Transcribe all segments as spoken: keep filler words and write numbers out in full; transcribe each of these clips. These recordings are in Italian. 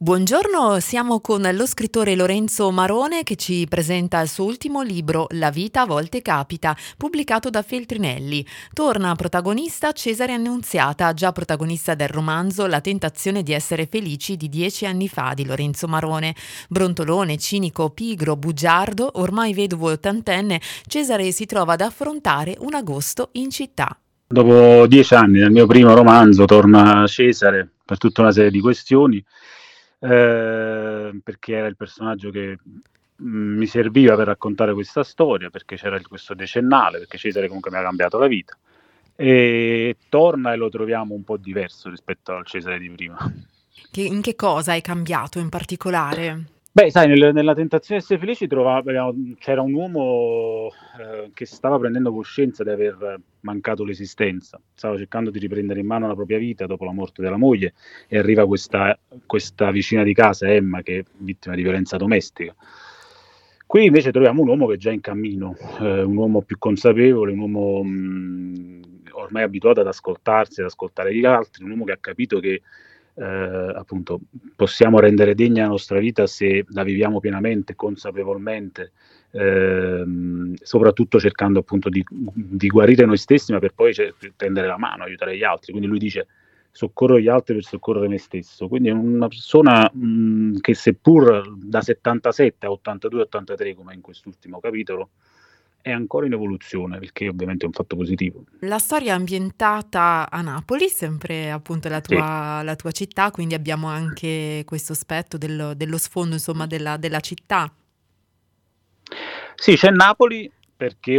Buongiorno, siamo con lo scrittore Lorenzo Marone che ci presenta il suo ultimo libro La vita a volte capita, pubblicato da Feltrinelli. Torna protagonista Cesare Annunziata, già protagonista del romanzo La tentazione di essere felici di dieci anni fa di Lorenzo Marone. Brontolone, cinico, pigro, bugiardo, ormai vedovo e ottantenne, Cesare si trova ad affrontare un agosto in città. Dopo dieci anni dal mio primo romanzo torna Cesare per tutta una serie di questioni, eh, perché era il personaggio che mh, mi serviva per raccontare questa storia, perché c'era il- questo decennale, perché Cesare comunque mi ha cambiato la vita, e torna e lo troviamo un po' diverso rispetto al Cesare di prima. Che, in che cosa è cambiato in particolare? Beh, sai, nel- nella tentazione di essere felici trova- abbiamo- c'era un uomo eh, che stava prendendo coscienza di aver mancato l'esistenza, stava cercando di riprendere in mano la propria vita dopo la morte della moglie e arriva questa, questa vicina di casa, Emma, che è vittima di violenza domestica. Qui invece troviamo un uomo che è già in cammino, eh, un uomo più consapevole, un uomo mh, ormai abituato ad ascoltarsi, ad ascoltare gli altri, un uomo che ha capito che eh, appunto possiamo rendere degna la nostra vita se la viviamo pienamente, consapevolmente, ehm, soprattutto cercando appunto di, di guarire noi stessi, ma per poi cioè, tendere la mano, aiutare gli altri. Quindi lui dice soccorro gli altri per soccorrere me stesso. Quindi è una persona mh, che seppur da settantasette a ottantadue ottantatré, come in quest'ultimo capitolo, è ancora in evoluzione, il che ovviamente è un fatto positivo. La storia è ambientata a Napoli, sempre appunto la Sì. tua, la tua città, quindi abbiamo anche questo aspetto dello, dello sfondo, insomma, della, della città. Sì, c'è Napoli perché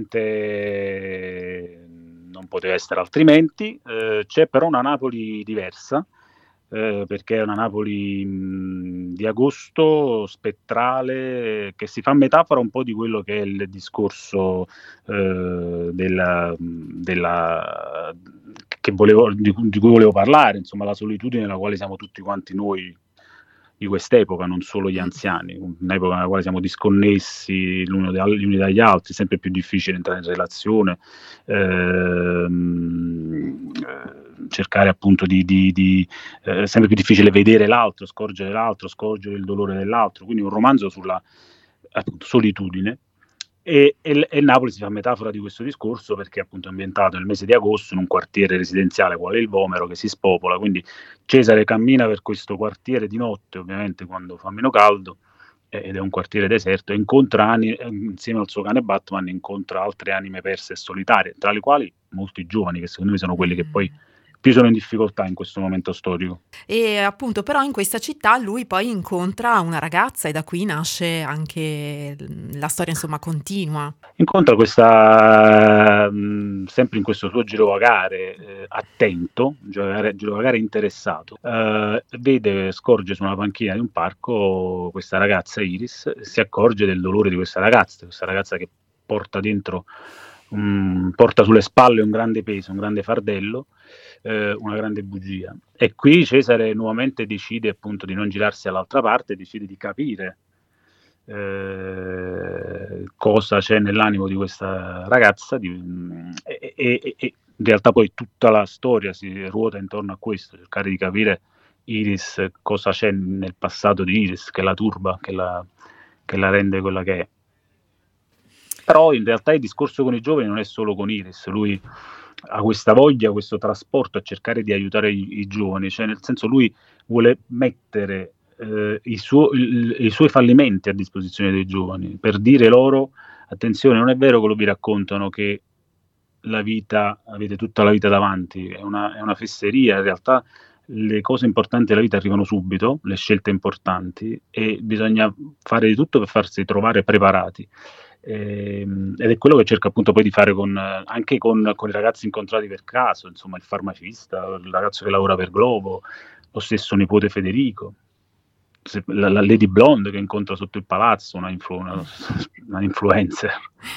ovviamente non poteva essere altrimenti, eh, c'è però una Napoli diversa, eh, perché è una Napoli mh, di agosto, spettrale, che si fa metafora un po' di quello che è il discorso eh, della, della, che volevo, di, di cui volevo parlare, insomma la solitudine nella quale siamo tutti quanti noi di quest'epoca, non solo gli Mm. anziani, un'epoca nella quale siamo disconnessi l'uno da, gli uni dagli altri, sempre più difficile entrare in relazione, ehm, eh, cercare appunto di, di, di eh, sempre più difficile vedere l'altro, scorgere l'altro, scorgere il dolore dell'altro, quindi un romanzo sulla appunto, solitudine. E, e, e Napoli si fa metafora di questo discorso perché è appunto ambientato nel mese di agosto in un quartiere residenziale quale il Vomero che si spopola, quindi Cesare cammina per questo quartiere di notte, ovviamente quando fa meno caldo, eh, ed è un quartiere deserto, e incontra ani- insieme al suo cane Batman, incontra altre anime perse e solitarie, tra le quali molti giovani, che secondo me sono quelli che poi Mm. più sono in difficoltà in questo momento storico. E appunto però in questa città lui poi incontra una ragazza e da qui nasce anche l- la storia, insomma, continua. Incontra questa, mh, sempre in questo suo girovagare eh, attento, girovagare, girovagare interessato, eh, vede, scorge su una panchina di un parco questa ragazza Iris, si accorge del dolore di questa ragazza, questa ragazza che porta dentro, um, porta sulle spalle un grande peso, un grande fardello, eh, una grande bugia. E qui Cesare nuovamente decide appunto di non girarsi all'altra parte, decide di capire eh, cosa c'è nell'animo di questa ragazza di, e, e, e, in realtà poi tutta la storia si ruota intorno a questo, cercare di capire Iris, cosa c'è nel passato di Iris che la turba, che la, che la rende quella che è. Però in realtà il discorso con i giovani non è solo con Iris, lui ha questa voglia, questo trasporto a cercare di aiutare i, i giovani, cioè nel senso lui vuole mettere eh, i, suo, il, i suoi fallimenti a disposizione dei giovani per dire loro attenzione, non è vero quello che vi raccontano che la vita, avete tutta la vita davanti, è una, è una fesseria, in realtà le cose importanti della vita arrivano subito, le scelte importanti, e bisogna fare di tutto per farsi trovare preparati. Ehm, ed è quello che cerca appunto poi di fare con, anche con, con i ragazzi incontrati per caso, insomma il farmacista, il ragazzo che lavora per Globo, lo stesso nipote Federico, se, la, la Lady Blonde che incontra sotto il palazzo, una, influ, una, una influencer.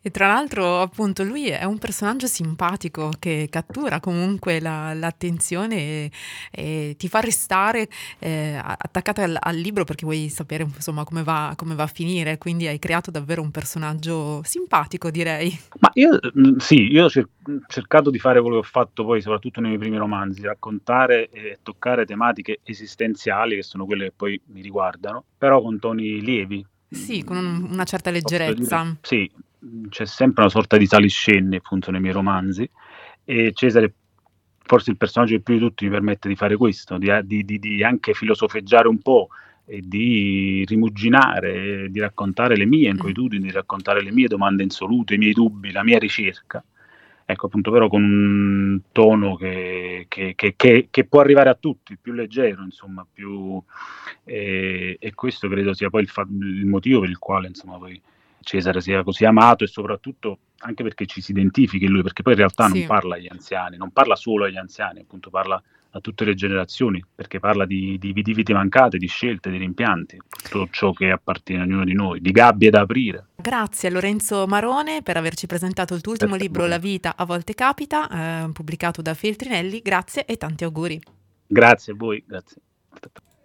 E tra l'altro, appunto, lui è un personaggio simpatico che cattura comunque la- l'attenzione e, e ti fa restare eh, a- attaccata al, al libro perché vuoi sapere insomma come va, come va a finire, quindi hai creato davvero un personaggio simpatico, direi. Ma io, mh, sì, io ho cer- mh, cercato di fare quello che ho fatto poi, soprattutto nei miei primi romanzi, raccontare e toccare tematiche esistenziali, che sono quelle che poi mi riguardano, però con toni lievi. Sì, con Mh, un- una certa posso dire, leggerezza. sì, mh, c'è sempre una sorta di saliscendi appunto nei miei romanzi, e Cesare, forse il personaggio che più di tutti mi permette di fare questo, di, di- di- di anche filosofeggiare un po' e di rimuginare, e di raccontare le mie inquietudini, di raccontare le mie domande insolute, i miei dubbi, la mia ricerca. Ecco, appunto, però con un tono che, che- che- che- che può arrivare a tutti, più leggero, insomma, più... E, e questo credo sia poi il, fa- il motivo per il quale, insomma, poi Cesare sia così amato, e soprattutto anche perché ci si identifichi in lui, perché poi in realtà non Sì. parla agli anziani, non parla solo agli anziani, appunto parla a tutte le generazioni, perché parla di, di, di vite mancate, di scelte, di rimpianti, tutto ciò che appartiene a ognuno di noi, di gabbie da aprire. Grazie a Lorenzo Marone per averci presentato il tuo ultimo Grazie a libro La voi. vita a volte capita, eh, pubblicato da Feltrinelli. Grazie e tanti auguri. Grazie a voi, grazie.